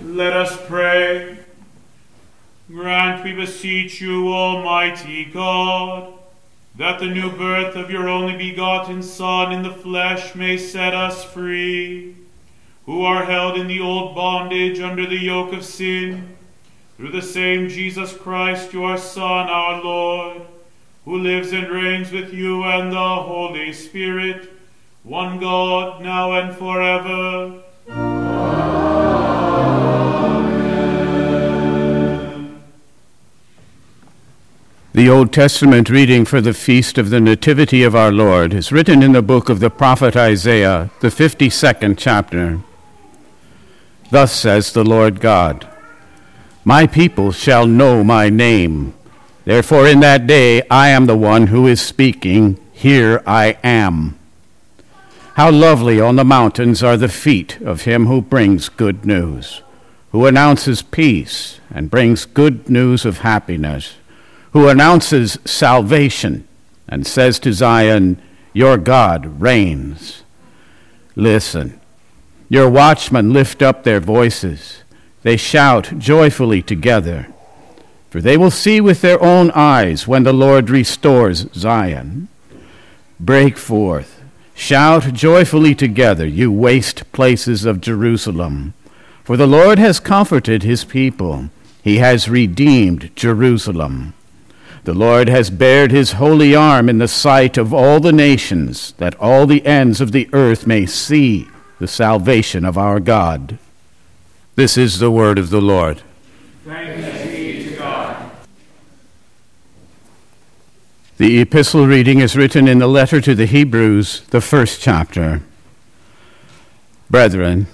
Let us pray. Grant, we beseech you, Almighty God, that the new birth of your only begotten Son in the flesh may set us free, who are held in the old bondage under the yoke of sin, through the same Jesus Christ, your Son, our Lord, who lives and reigns with you and the Holy Spirit, one God, now and forever. The Old Testament reading for the Feast of the Nativity of our Lord is written in the book of the prophet Isaiah, the 52nd chapter. Thus says the Lord God, "My people shall know my name. Therefore in that day I am the one who is speaking. Here I am. How lovely on the mountains are the feet of him who brings good news, who announces peace and brings good news of happiness, who announces salvation and says to Zion, your God reigns. Listen, your watchmen lift up their voices. They shout joyfully together, for they will see with their own eyes when the Lord restores Zion. Break forth, shout joyfully together, you waste places of Jerusalem, for the Lord has comforted his people. He has redeemed Jerusalem. The Lord has bared his holy arm in the sight of all the nations, that all the ends of the earth may see the salvation of our God." This is the word of the Lord. Thanks be to God. The epistle reading is written in the letter to the Hebrews, the 1st chapter. Brethren,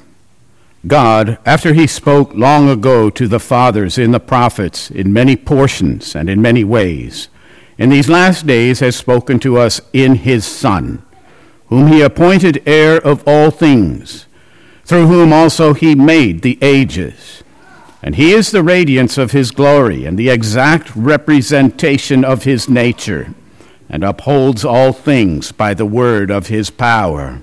God, after he spoke long ago to the fathers in the prophets in many portions and in many ways, in these last days has spoken to us in his Son, whom he appointed heir of all things, through whom also he made the ages. And he is the radiance of his glory and the exact representation of his nature, and upholds all things by the word of his power.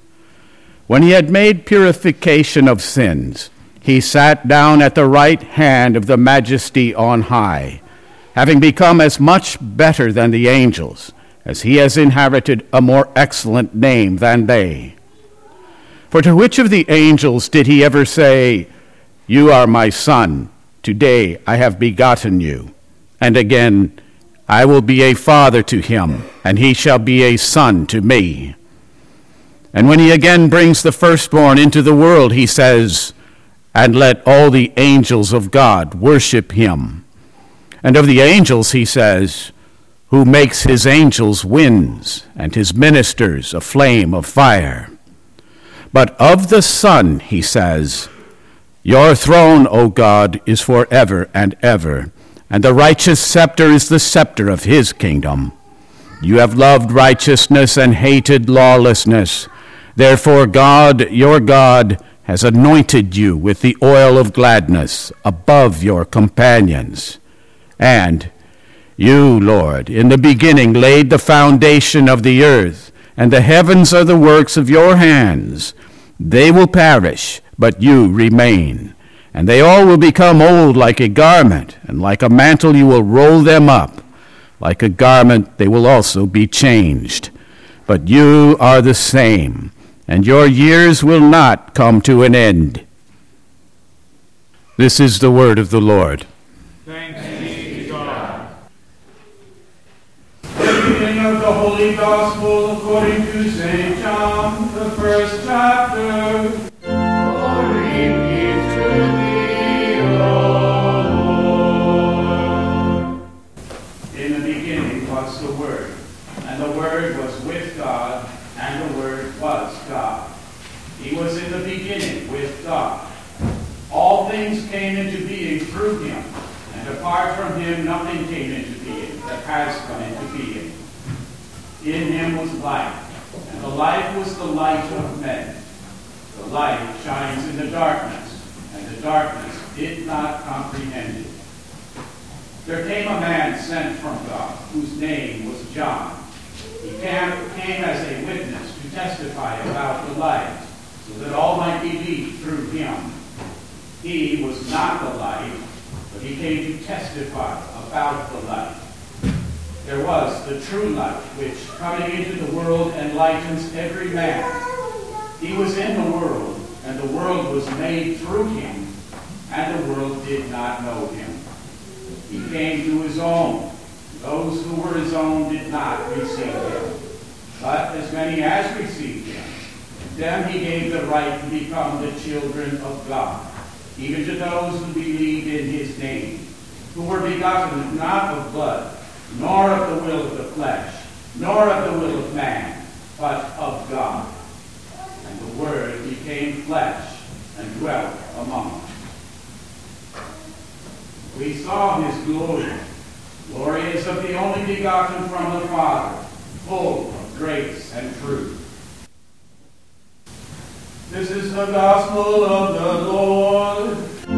When he had made purification of sins, he sat down at the right hand of the Majesty on high, having become as much better than the angels, as he has inherited a more excellent name than they. For to which of the angels did he ever say, "You are my son, today I have begotten you"? And again, "I will be a father to him, and he shall be a son to me"? And when he again brings the firstborn into the world, he says, "And let all the angels of God worship him." And of the angels he says, "Who makes his angels winds, and his ministers a flame of fire." But of the Son he says, "Your throne, O God, is forever and ever, and the righteous scepter is the scepter of his kingdom. You have loved righteousness and hated lawlessness. Therefore God, your God, has anointed you with the oil of gladness above your companions. And you, Lord, in the beginning laid the foundation of the earth, and the heavens are the works of your hands. They will perish, but you remain. And they all will become old like a garment, and like a mantle you will roll them up. Like a garment they will also be changed. But you are the same, and your years will not come to an end." This is the word of the Lord. Thanks be to God. The reading of the Holy Gospel according to St. John, the 1st chapter. Glory be to thee, O Lord. In the beginning was the Word, and the Word was with God, and the Word was God. He was in the beginning with God. All things came into being through him, and apart from him nothing came into being that has come into being. In him was life, and the life was the light of men. The light shines in the darkness, and the darkness did not comprehend it. There came a man sent from God, whose name was John. He came as a witness to testify about the light, so that all might believe through him. He was not the light, but he came to testify about the light. There was the true light, which coming into the world enlightens every man. He was in the world, and the world was made through him, and the world did not know him. He came to his own. Those who were his own did not receive him. But as many as received him, them he gave the right to become the children of God, even to those who believed in his name, who were begotten not of blood, nor of the will of the flesh, nor of the will of man, but of God. And the Word became flesh and dwelt among us. We saw his glory. Glory is of the only begotten from the Father, full of grace and truth. This is the gospel of the Lord.